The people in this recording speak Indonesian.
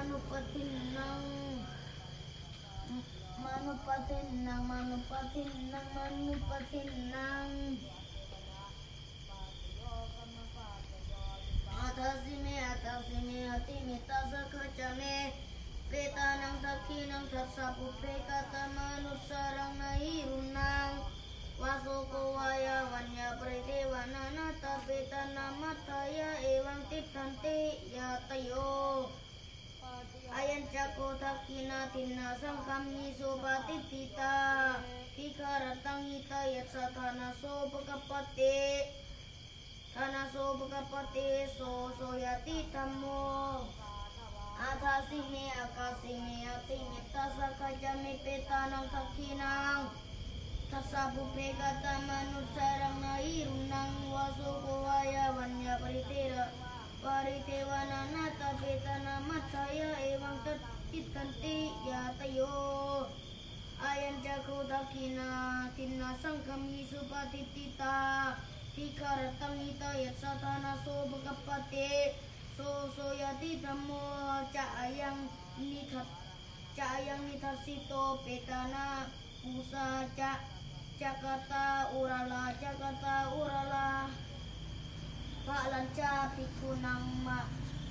manupatinang manupatinang manupatinang manupatinang atasime atimita sakacame petanang takinang tatsapu pekata manusarang nairunang wasoko waya wanya predewana tapetana mataya ewang tiptanti yatayo ayan cako takina tinna sangkam hiso batitita tikaratang hita yatsa tanaso pagapate so yati tamo atasime atimita sakajame petanang takinang tasabu pegata manusarang nairunang wasoko waya wanya paritewana nata petana mataya ewang titanti yatayo ayan jago takina tinna sangkam hisu patitita tikaratang hita yatsatana so bagapate so yati tamo caayang nitarsito petana pusa Jakarta urala Pak lanca pikunang